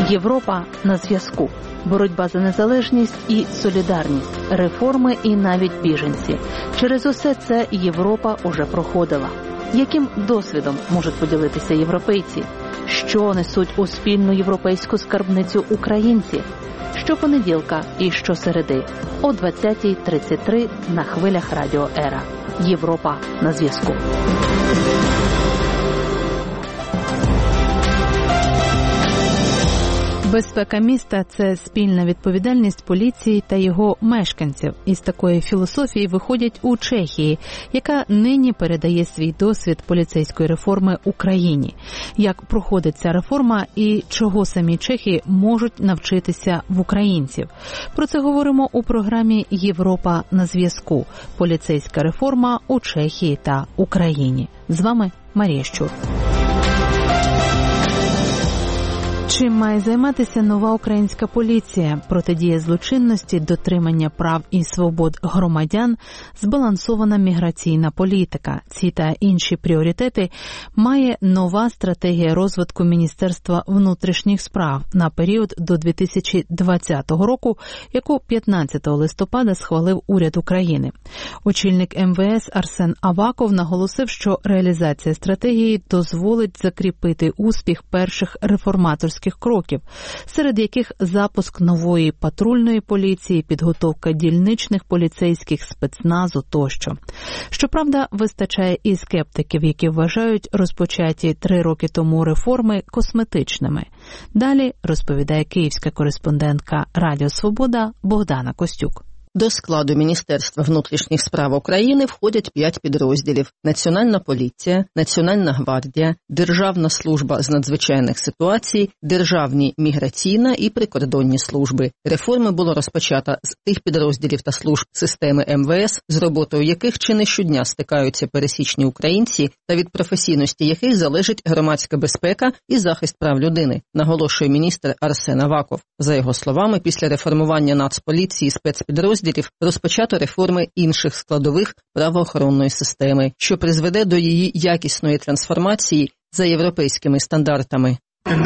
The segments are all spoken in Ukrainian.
Європа на зв'язку. Боротьба за незалежність і солідарність, реформи і навіть біженці. Через усе це Європа уже проходила. Яким досвідом можуть поділитися європейці? Що несуть у спільну європейську скарбницю українці? Щопонеділка і щосереди о 20:33 на хвилях Радіо Ера. Європа на зв'язку. Безпека міста – це спільна відповідальність поліції та його мешканців. Із такої філософії виходять у Чехії, яка нині передає свій досвід поліцейської реформи Україні. Як проходить ця реформа і чого самі чехи можуть навчитися в українців. Про це говоримо у програмі «Європа на зв'язку». Поліцейська реформа у Чехії та Україні. З вами Марія Щур. Чим має займатися нова українська поліція? Протидія злочинності, дотримання прав і свобод громадян, збалансована міграційна політика. Ці та інші пріоритети має нова стратегія розвитку Міністерства внутрішніх справ на період до 2020 року, яку 15 листопада схвалив уряд України. Очільник МВС Арсен Аваков наголосив, що реалізація стратегії дозволить закріпити успіх перших реформаторських кроків, серед яких запуск нової патрульної поліції, підготовка дільничних поліцейських, спецназу тощо. Щоправда, вистачає і скептиків, які вважають розпочаті 3 роки тому реформи косметичними. Далі розповідає київська кореспондентка Радіо Свобода Богдана Костюк. До складу Міністерства внутрішніх справ України входять 5 підрозділів – Національна поліція, Національна гвардія, Державна служба з надзвичайних ситуацій, Державні міграційна і прикордонні служби. Реформи було розпочато з тих підрозділів та служб системи МВС, з роботою яких чи не щодня стикаються пересічні українці та від професійності яких залежить громадська безпека і захист прав людини, наголошує міністр Арсен Аваков. За його словами, після реформування Нацполіції спецпідрозділів розпочато реформи інших складових правоохоронної системи, що призведе до її якісної трансформації за європейськими стандартами.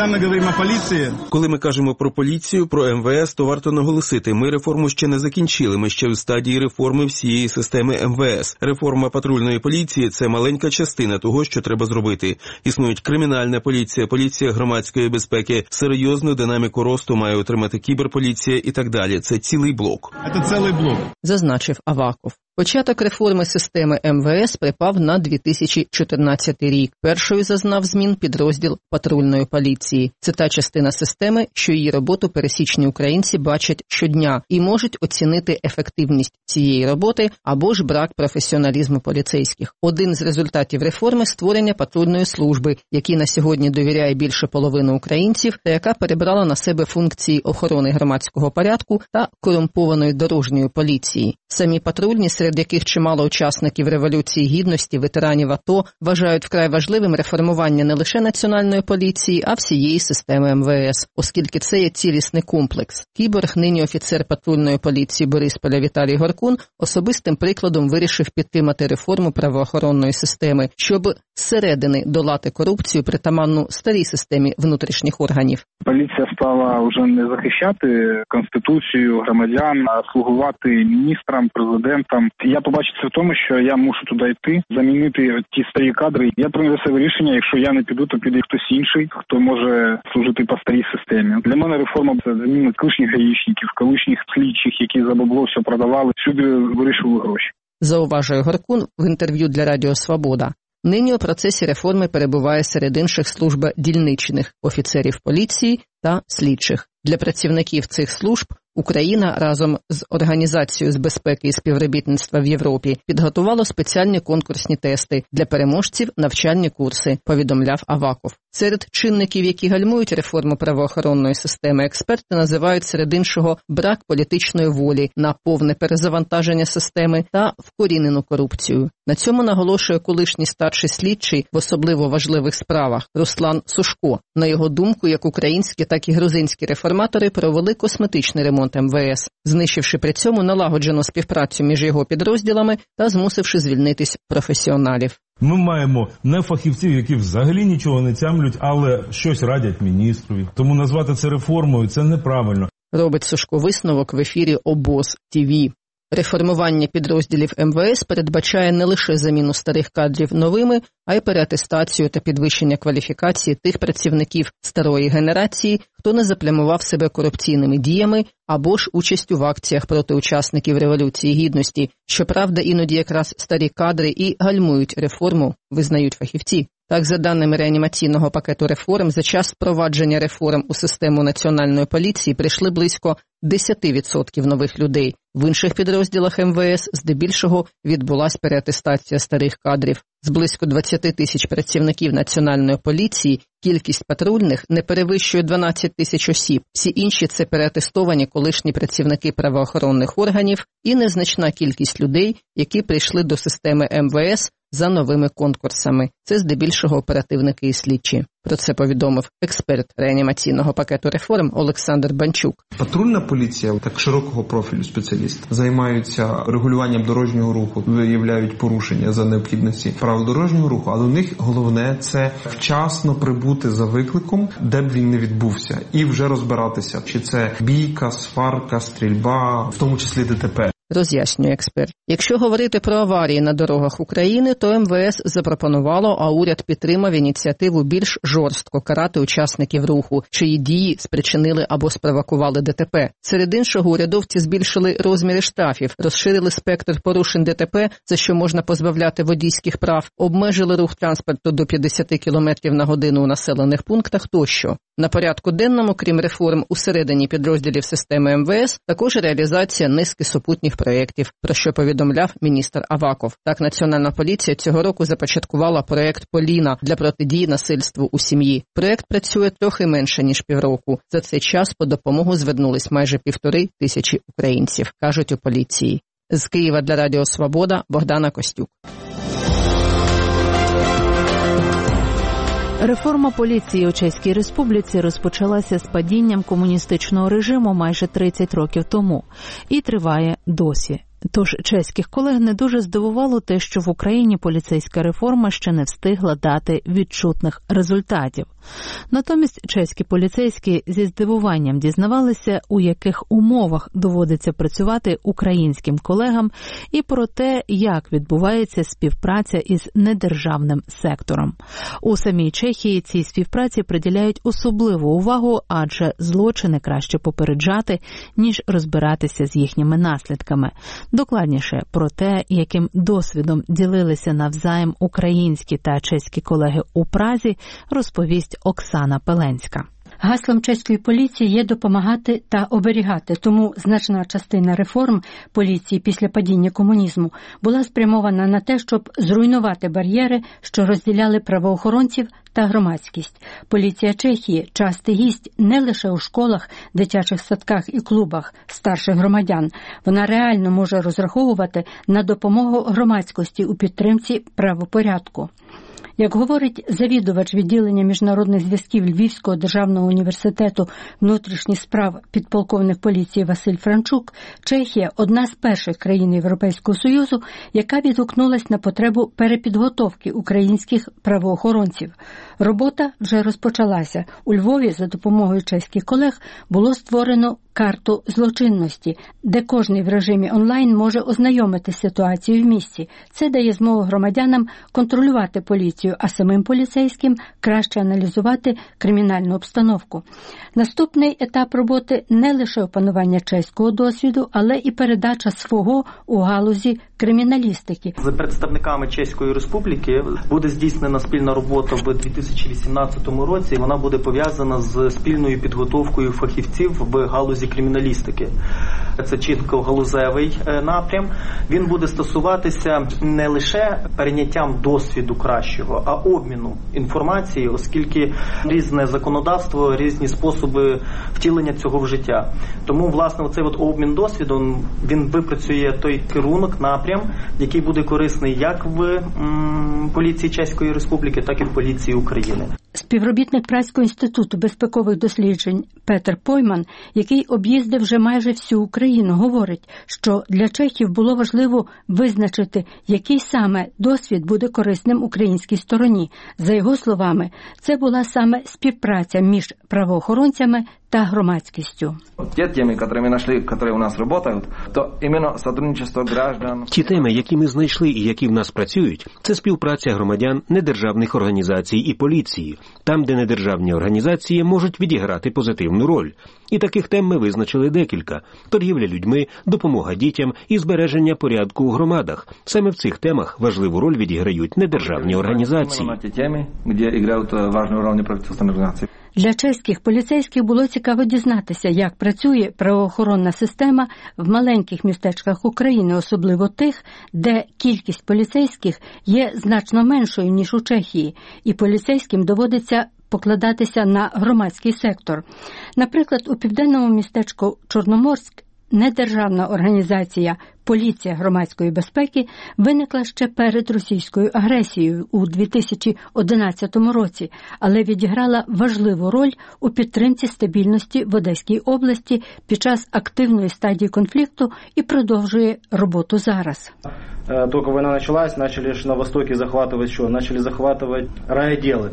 Коли ми кажемо про поліцію, про МВС, то варто наголосити, ми реформу ще не закінчили, ми ще в стадії реформи всієї системи МВС. Реформа патрульної поліції – це маленька частина того, що треба зробити. Існують кримінальна поліція, поліція громадської безпеки, серйозну динаміку росту має отримати кіберполіція і так далі. Це цілий блок. Зазначив Аваков. Початок реформи системи МВС припав на 2014 рік. Першою зазнав змін підрозділ патрульної поліції. Це та частина системи, що її роботу пересічні українці бачать щодня і можуть оцінити ефективність цієї роботи або ж брак професіоналізму поліцейських. Один з результатів реформи – створення патрульної служби, якій на сьогодні довіряє більше половини українців та яка перебрала на себе функції охорони громадського порядку та корумпованої дорожньої поліції. Самі патрульні, серед яких чимало учасників Революції Гідності, ветеранів АТО, вважають вкрай важливим реформування не лише національної поліції, а всієї системи МВС, оскільки це є цілісний комплекс. Кіборг, нині офіцер патрульної поліції Борисполя Віталій Горкун, особистим прикладом вирішив підтримати реформу правоохоронної системи, щоб зсередини долати корупцію, притаманну старій системі внутрішніх органів. Поліція стала вже не захищати Конституцію громадян, а слугувати міністрам, президентам. Я побачив це в тому, що я мушу туди йти, замінити ті старі кадри. Я прийняв для себе рішення, якщо я не піду, то піде хтось інший, хто може служити по старій системі. Для мене реформа – це заміна колишніх гаїшників, колишніх слідчих, які за бабло все продавали, всюди вирішували гроші. Зауважує Горкун в інтерв'ю для Радіо Свобода. Нині у процесі реформи перебуває серед інших служба дільничних, офіцерів поліції та слідчих. Для працівників цих служб Україна разом з Організацією з безпеки і співробітництва в Європі підготувала спеціальні конкурсні тести, для переможців навчальні курси, повідомляв Аваков. Серед чинників, які гальмують реформу правоохоронної системи, експерти називають серед іншого брак політичної волі на повне перезавантаження системи та вкорінену корупцію. На цьому наголошує колишній старший слідчий в особливо важливих справах Руслан Сушко. На його думку, як українські, так і грузинські реформатори провели косметичний ремонт ремонт МВС, знищивши при цьому налагоджену співпрацю між його підрозділами та змусивши звільнитись професіоналів. Ми маємо не фахівців, які взагалі нічого не тямлють, але щось радять міністрові. Тому назвати це реформою – це неправильно. Робить Сушко висновок в ефірі ОБОЗ ТВ. Реформування підрозділів МВС передбачає не лише заміну старих кадрів новими, а й переатестацію та підвищення кваліфікації тих працівників старої генерації, хто не заплямував себе корупційними діями або ж участю в акціях проти учасників Революції Гідності. Щоправда, іноді якраз старі кадри і гальмують реформу, визнають фахівці. Так, за даними реанімаційного пакету реформ, за час впровадження реформ у систему Національної поліції прийшли близько 10% нових людей. В інших підрозділах МВС здебільшого відбулась переатестація старих кадрів. З близько 20 тисяч працівників Національної поліції кількість патрульних не перевищує 12 тисяч осіб. Всі інші – це переатестовані колишні працівники правоохоронних органів і незначна кількість людей, які прийшли до системи МВС за новими конкурсами. Це здебільшого оперативники і слідчі. Про це повідомив експерт реанімаційного пакету реформ Олександр Банчук. Патрульна поліція, так широкого профілю спеціалісти, займаються регулюванням дорожнього руху, виявляють порушення за необхідності правил дорожнього руху, але у них головне – це вчасно прибути за викликом, де б він не відбувся, і вже розбиратися, чи це бійка, сварка, стрільба, в тому числі ДТП. Роз'яснює експерт. Якщо говорити про аварії на дорогах України, то МВС запропонувало, а уряд підтримав ініціативу більш жорстко карати учасників руху, чиї дії спричинили або спровокували ДТП. Серед іншого, урядовці збільшили розміри штрафів, розширили спектр порушень ДТП, за що можна позбавляти водійських прав, обмежили рух транспорту до 50 км на годину у населених пунктах тощо. На порядку денному, крім реформ усередині підрозділів системи МВС, також реалізація низки супутніх проєктів, про що повідомляв міністр Аваков. Так, Національна поліція цього року започаткувала проєкт «Поліна» для протидії насильству у сім'ї. Проєкт працює трохи менше, ніж півроку. За цей час по допомогу звернулись майже 1500 українців, кажуть у поліції. З Києва для Радіо Свобода Богдана Костюк. Реформа поліції у Чеській Республіці розпочалася з падінням комуністичного режиму майже 30 років тому і триває досі. Тож чеських колег не дуже здивувало те, що в Україні поліцейська реформа ще не встигла дати відчутних результатів. Натомість чеські поліцейські зі здивуванням дізнавалися, у яких умовах доводиться працювати українським колегам, і про те, як відбувається співпраця із недержавним сектором. У самій Чехії цій співпраці приділяють особливу увагу, адже злочини краще попереджати, ніж розбиратися з їхніми наслідками. Докладніше про те, яким досвідом ділилися навзаєм українські та чеські колеги у Празі, розповість Оксана Пеленська. Гаслом чеської поліції є допомагати та оберігати, тому значна частина реформ поліції після падіння комунізму була спрямована на те, щоб зруйнувати бар'єри, що розділяли правоохоронців та громадськість. Поліція Чехії – частий гість не лише у школах, дитячих садках і клубах старших громадян. Вона реально може розраховувати на допомогу громадськості у підтримці правопорядку. Як говорить завідувач відділення міжнародних зв'язків Львівського державного університету внутрішніх справ підполковник поліції Василь Франчук, Чехія – одна з перших країн Європейського Союзу, яка відгукнулась на потребу перепідготовки українських правоохоронців. Робота вже розпочалася. У Львові за допомогою чеських колег було створено карту злочинності, де кожний в режимі онлайн може ознайомити ситуацію в місті. Це дає змогу громадянам контролювати поліцію, а самим поліцейським краще аналізувати кримінальну обстановку. Наступний етап роботи – не лише опанування чеського досвіду, але і передача свого у галузі криміналістики. За представниками Чеської Республіки буде здійснена спільна робота в 2018 році. Вона буде пов'язана з спільною підготовкою фахівців в галузі криміналістики. Це чітко галузевий напрям. Він буде стосуватися не лише перейняттям досвіду кращого, а обміну інформації, оскільки різне законодавство, різні способи втілення цього в життя. Тому, власне, оцей обмін досвідом, він випрацює той керунок, напрям, який буде корисний як в поліції Чеської Республіки, так і в поліції України. З Співробітник Празького інституту безпекових досліджень Петер Пойман, який об'їздив вже майже всю Україну, говорить, що для чехів було важливо визначити, який саме досвід буде корисним українській стороні. За його словами, це була саме співпраця між правоохоронцями та громадськістю. Ті теми, які ми знайшли і які в нас працюють, це співпраця громадян, недержавних організацій і поліції, там, де недержавні організації можуть відіграти позитивну роль. І таких тем ми визначили декілька – торгівля людьми, допомога дітям і збереження порядку у громадах. Саме в цих темах важливу роль відіграють недержавні організації. Для чеських поліцейських було цікаво дізнатися, як працює правоохоронна система в маленьких містечках України, особливо тих, де кількість поліцейських є значно меншою, ніж у Чехії, і поліцейським доводиться покладатися на громадський сектор. Наприклад, у південному містечку Чорноморськ недержавна організація «Поліція громадської безпеки» виникла ще перед російською агресією у 2011 році, але відіграла важливу роль у підтримці стабільності в Одеській області під час активної стадії конфлікту і продовжує роботу зараз. Только война началась, начали на востоке захватывать что? Начали захватывать райотделы.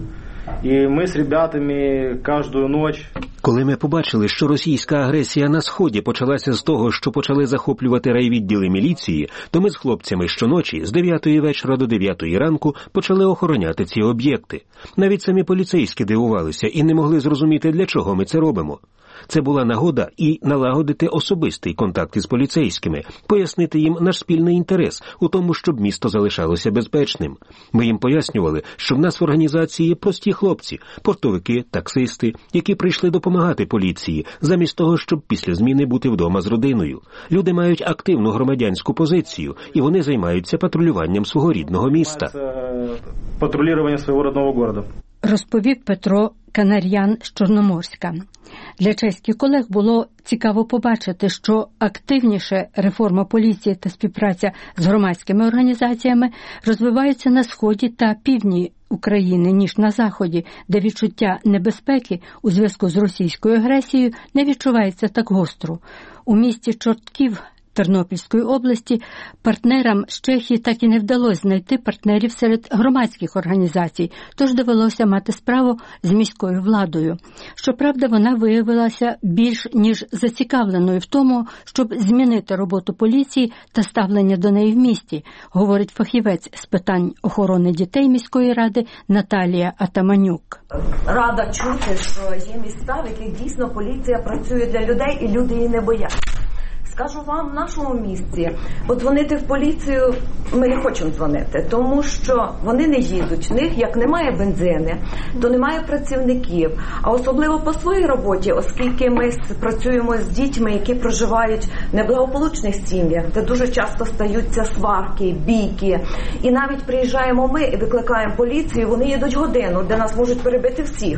І ми з ребятами кожну ніч. Коли ми побачили, що російська агресія на Сході почалася з того, що почали захоплювати райвідділи міліції, то ми з хлопцями щоночі з 9 вечора до 9 ранку почали охороняти ці об'єкти. Навіть самі поліцейські дивувалися і не могли зрозуміти, для чого ми це робимо. Це була нагода і налагодити особистий контакт із поліцейськими, пояснити їм наш спільний інтерес у тому, щоб місто залишалося безпечним. Ми їм пояснювали, що в нас в організації прості хлопці, портовики, таксисти, які прийшли допомагати поліції, замість того, щоб після зміни бути вдома з родиною. Люди мають активну громадянську позицію, і вони займаються патрулюванням свого рідного міста. Патрулювання свого рідного міста. Розповів Петро Канар'ян з Чорноморська. Для чеських колег було цікаво побачити, що активніше реформа поліції та співпраця з громадськими організаціями розвиваються на сході та півдні України, ніж на заході, де відчуття небезпеки у зв'язку з російською агресією не відчувається так гостро. У місті Чортків Тернопільської області партнерам з Чехії так і не вдалося знайти партнерів серед громадських організацій, тож довелося мати справу з міською владою. Щоправда, вона виявилася більш ніж зацікавленою в тому, щоб змінити роботу поліції та ставлення до неї в місті, говорить фахівець з питань охорони дітей міської ради Наталія Атаманюк. Рада чути, що є міста, в яких дійсно поліція працює для людей і люди її не бояться. Скажу вам, в нашому місті, подзвонити в поліцію ми не хочемо дзвонити, тому що вони не їдуть, в них як немає бензини, то немає працівників, а особливо по своїй роботі, оскільки ми працюємо з дітьми, які проживають в неблагополучних сім'ях, де дуже часто стаються сварки, бійки, і навіть приїжджаємо ми і викликаємо поліцію, вони їдуть годину, де нас можуть перебити всіх.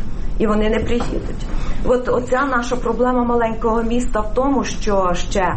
І вони не приїдуть. Оця наша проблема маленького міста в тому, що ще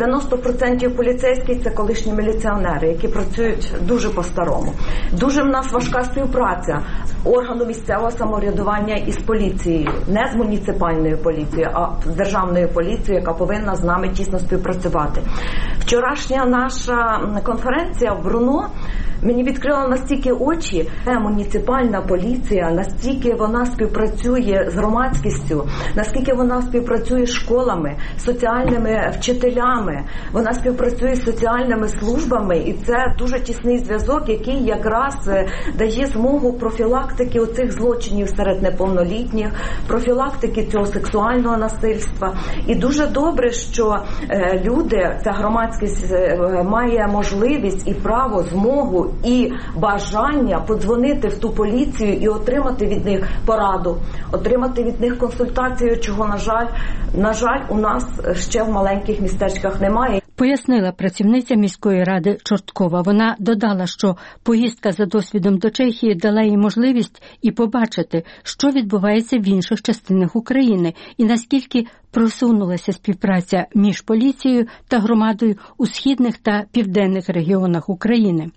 90% поліцейських – це колишні міліціонери, які працюють дуже по-старому. Дуже в нас важка співпраця органу місцевого самоврядування із поліцією. Не з муніципальною поліцією, а з державною поліцією, яка повинна з нами тісно співпрацювати. Вчорашня наша конференція в Бруно мені відкрила настільки очі, муніципальна поліція, настільки вона співпрацює з громадськістю, наскільки вона співпрацює з школами, соціальними вчителями, вона співпрацює з соціальними службами, і це дуже тісний зв'язок, який якраз дає змогу профілактики оцих злочинів серед неповнолітніх, профілактики цього сексуального насильства. І дуже добре, що люди, ця громадськість має можливість і право, змогу і бажання подзвонити в ту поліцію і отримати від них пораду, отримати від них консультацію, чого, на жаль, у нас ще в маленьких містечках немає. Пояснила працівниця міської ради Чорткова. Вона додала, що поїздка за досвідом до Чехії дала їй можливість і побачити, що відбувається в інших частинах України і наскільки просунулася співпраця між поліцією та громадою у східних та південних регіонах України.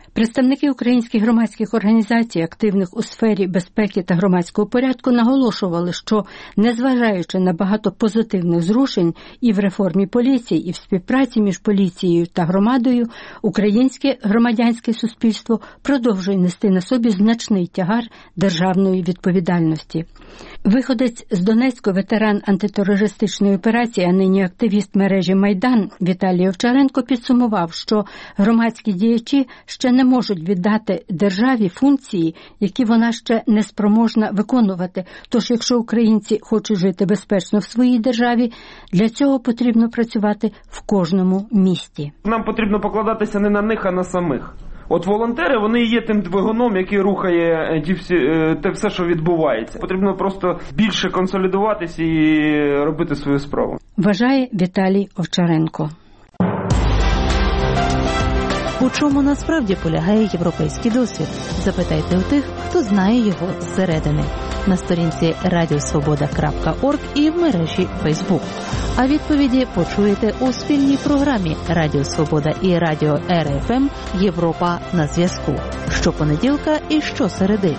Представники українських громадських організацій, активних у сфері безпеки та громадського порядку, наголошували, що, незважаючи на багато позитивних зрушень і в реформі поліції, і в співпраці між поліцією та громадою, українське громадянське суспільство продовжує нести на собі значний тягар державної відповідальності. Виходець з Донецька, ветеран антитерористичної операції, а нині активіст мережі «Майдан» Віталій Овчаренко підсумував, що громадські діячі ще не можуть віддати державі функції, які вона ще не спроможна виконувати. Тож, якщо українці хочуть жити безпечно в своїй державі, для цього потрібно працювати в кожному місті. Нам потрібно покладатися не на них, а на самих. От волонтери, вони є тим двигуном, який рухає те все, що відбувається. Потрібно просто більше консолідуватися і робити свою справу. Вважає Віталій Овчаренко. У чому насправді полягає європейський досвід? Запитайте у тих, хто знає його зсередини. На сторінці radiosvoboda.org і в мережі Facebook. А відповіді почуєте у спільній програмі Радіо Свобода і Радіо РФМ «Європа на зв'язку». Щопонеділка і щосереди.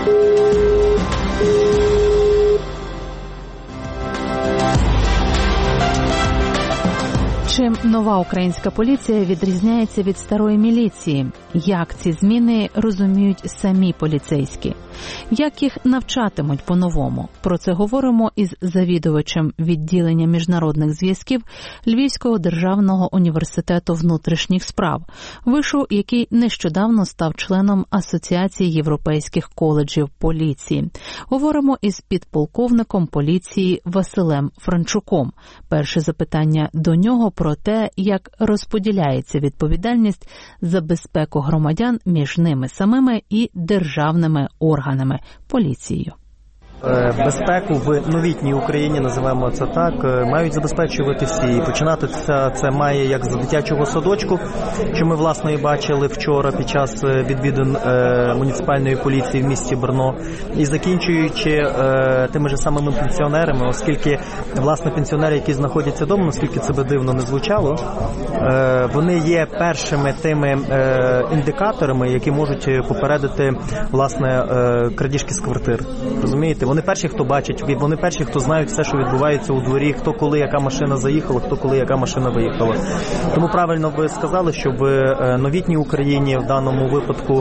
Чим нова українська поліція відрізняється від старої міліції? Як ці зміни розуміють самі поліцейські? Як їх навчатимуть по-новому? Про це говоримо із завідувачем відділення міжнародних зв'язків Львівського державного університету внутрішніх справ, вишу, який нещодавно став членом Асоціації європейських коледжів поліції. Говоримо із підполковником поліції Василем Франчуком. Перше запитання до нього про те, як розподіляється відповідальність за безпеку громадян між ними самими і державними органами – поліцією. Безпеку в новітній Україні, називаємо це так, мають забезпечувати всі. І починати це має як з дитячого садочку, що ми, власне, і бачили вчора під час відвідин муніципальної поліції в місті Брно, і закінчуючи тими ж самими пенсіонерами, оскільки, власне, пенсіонери, які знаходяться вдома, наскільки це би дивно не звучало, вони є першими тими індикаторами, які можуть попередити, власне, крадіжки з квартир. Розумієте? Вони перші, хто бачить, вони перші, хто знають все, що відбувається у дворі, хто коли яка машина заїхала, хто коли яка машина виїхала. Тому правильно ви сказали, що в новітній Україні в даному випадку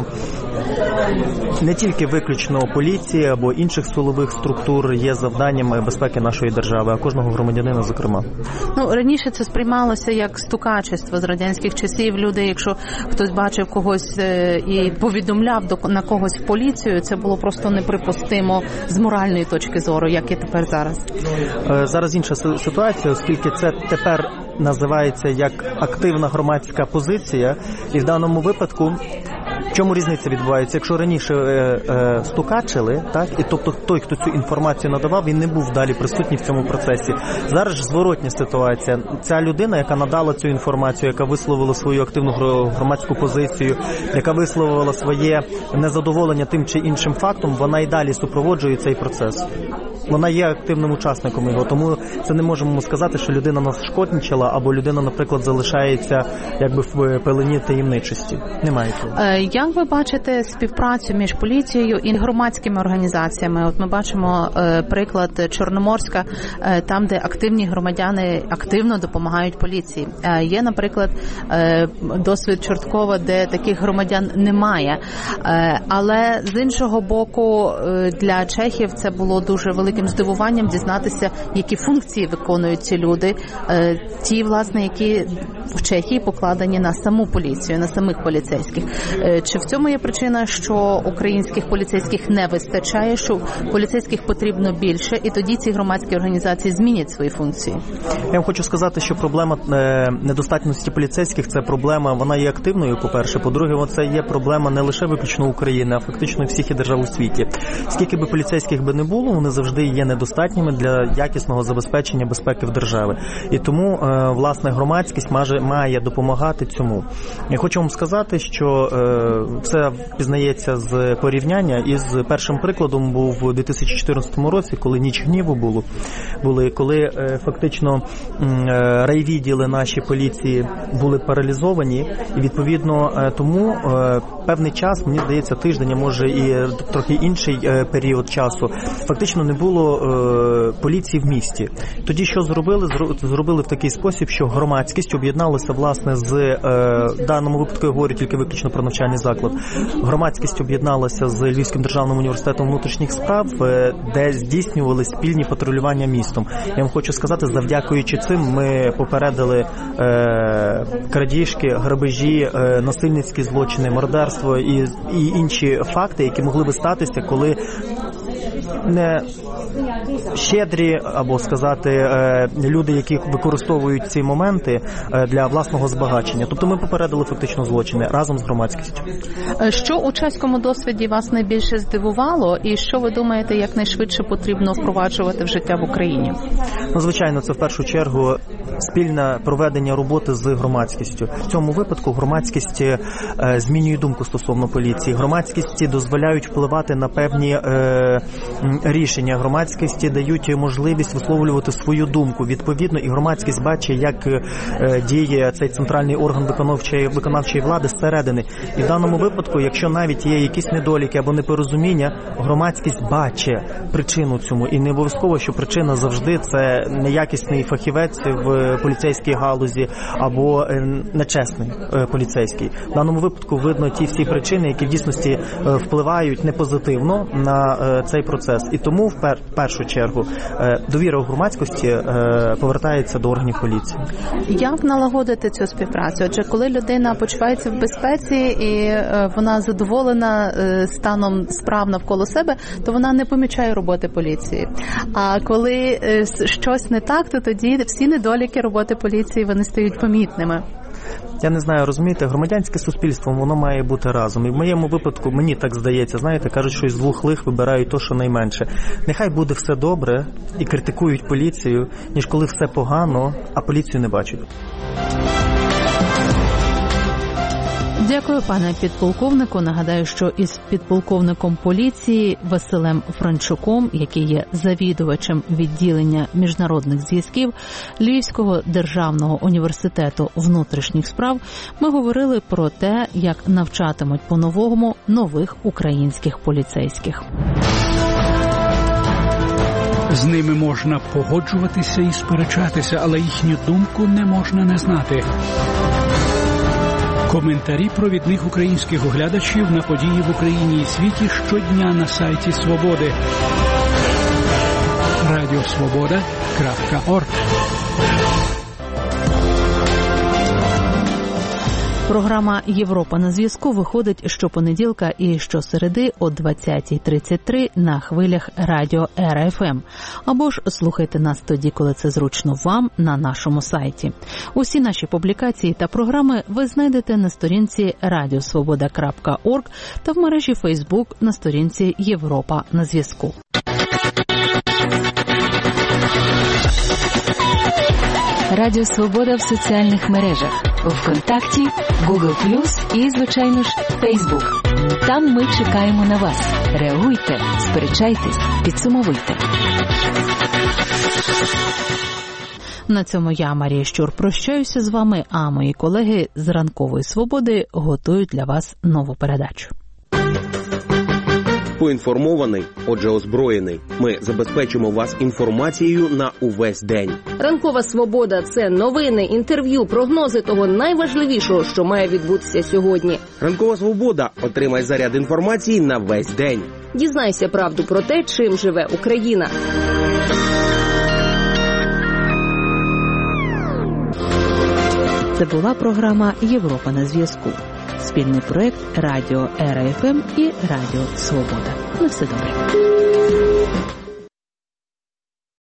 не тільки виключно поліції або інших силових структур є завданням безпеки нашої держави, а кожного громадянина, зокрема. Раніше це сприймалося як стукачество з радянських часів. Люди, якщо хтось бачив когось і повідомляв на когось в поліцію, це було просто неприпустимо з моральної точки зору, як і тепер зараз. Зараз інша ситуація, оскільки це тепер називається як активна громадська позиція, і в даному випадку в чому різниця відбувається? Якщо раніше стукачили, так, і тобто той, хто цю інформацію надавав, він не був далі присутній в цьому процесі. Зараз ж зворотня ситуація. Ця людина, яка надала цю інформацію, яка висловила свою активну громадську позицію, яка висловила своє незадоволення тим чи іншим фактом, вона і далі супроводжує цей процес. Вона є активним учасником його, тому це не можемо сказати, що людина нашкодничала, або людина, наприклад, залишається якби в пелені таємничості. Немає цього. Як ви бачите співпрацю між поліцією і громадськими організаціями? От ми бачимо приклад Чорноморська, там, де активні громадяни активно допомагають поліції. Є, наприклад, досвід Чорткова, де таких громадян немає. Але, з іншого боку, для чехів це було дуже великим здивуванням дізнатися, які функції виконують ці люди, ті, власне, які в Чехії покладені на саму поліцію, на самих поліцейських. Чи в цьому є причина, що українських поліцейських не вистачає, що поліцейських потрібно більше, і тоді ці громадські організації змінять свої функції? Я вам хочу сказати, що проблема недостатності поліцейських – це проблема, вона є активною, по-перше. По-друге, це є проблема не лише виключно України, а фактично всіх держав у світі. Скільки би поліцейських би не було, вони завжди є недостатніми для якісного забезпечення безпеки в державі. І тому, власне, громадськість має допомагати цьому. Я хочу вам сказати, що все пізнається з порівняння. І з першим прикладом був у 2014 році, коли ніч гніву були, коли фактично райвідділи наші поліції були паралізовані, і відповідно тому певний час, мені здається, тиждень, а може і трохи інший період часу, фактично не було поліції в місті. Тоді що зробили? Зробили в такий спосіб, що громадськість об'єдналася, власне, в даному випадку я говорю тільки виключно про навчальний заклад. Громадськість об'єдналася з Львівським державним університетом внутрішніх справ, де здійснювали спільні патрулювання містом. Я вам хочу сказати, завдякуючи цим ми попередили крадіжки, грабежі, насильницькі злочини, мародерство і інші факти, які могли би статися, коли не щедрі, або сказати, люди, які використовують ці моменти для власного збагачення. Тобто ми попередили фактично злочини разом з громадськістю. Що у чеському досвіді вас найбільше здивувало, і що ви думаєте, якнайшвидше потрібно впроваджувати в життя в Україні? Ну, звичайно, це в першу чергу спільне проведення роботи з громадськістю. В цьому випадку громадськість змінює думку стосовно поліції. Громадськість дозволяють впливати на певні рішення. Громадськості дають можливість висловлювати свою думку. Відповідно, і громадськість бачить, як діє цей центральний орган виконавчої влади зсередини. І в даному випадку, якщо навіть є якісь недоліки або непорозуміння, громадськість бачить причину цьому. І не обов'язково, що причина завжди це неякісний фахівець в поліцейській галузі або нечесний поліцейський. В даному випадку видно ті всі причини, які в дійсності впливають непозитивно на цей процес. І тому в першу чергу довіра у громадськості повертається до органів поліції. Як налагодити цю співпрацю? Адже коли людина почувається в безпеці і вона задоволена станом справ навколо себе, то вона не помічає роботи поліції. А коли щось не так, то тоді всі недоліки роботи поліції, вони стають помітними. Я не знаю, розумієте, громадянське суспільство, воно має бути разом. І в моєму випадку, мені так здається, знаєте, кажуть, що із двох лих вибирають то, що найменше. Нехай буде все добре і критикують поліцію, ніж коли все погано, а поліцію не бачать. Дякую, пане підполковнику. Нагадаю, що із підполковником поліції Василем Франчуком, який є завідувачем відділення міжнародних зв'язків Львівського державного університету внутрішніх справ, ми говорили про те, як навчатимуть по-новому нових українських поліцейських. З ними можна погоджуватися і сперечатися, але їхню думку не можна не знати. Коментарі провідних українських оглядачів на події в Україні і світі щодня на сайті Свободи. radiosvoboda.org. Програма «Європа на зв'язку» виходить щопонеділка і щосереди о 20:33 на хвилях радіо РФМ. Або ж слухайте нас тоді, коли це зручно вам, на нашому сайті. Усі наші публікації та програми ви знайдете на сторінці radiosvoboda.org та в мережі Facebook на сторінці «Європа на зв'язку». Радіо Свобода в соціальних мережах. ВКонтакті, Google+, і, звичайно ж, Facebook. Там ми чекаємо на вас. Реагуйте, сперечайтесь, підсумовуйте. На цьому я, Марія Щур, прощаюся з вами, а мої колеги з «Ранкової свободи» готують для вас нову передачу. Поінформований, отже озброєний. Ми забезпечимо вас інформацією на увесь день. Ранкова свобода – це новини, інтерв'ю, прогнози того найважливішого, що має відбутися сьогодні. Ранкова свобода. Отримай заряд інформації на весь день. Дізнайся правду про те, чим живе Україна. Це була програма «Європа на зв'язку». Спільний проект Радіо РФМ і Радіо Свобода. На все добре.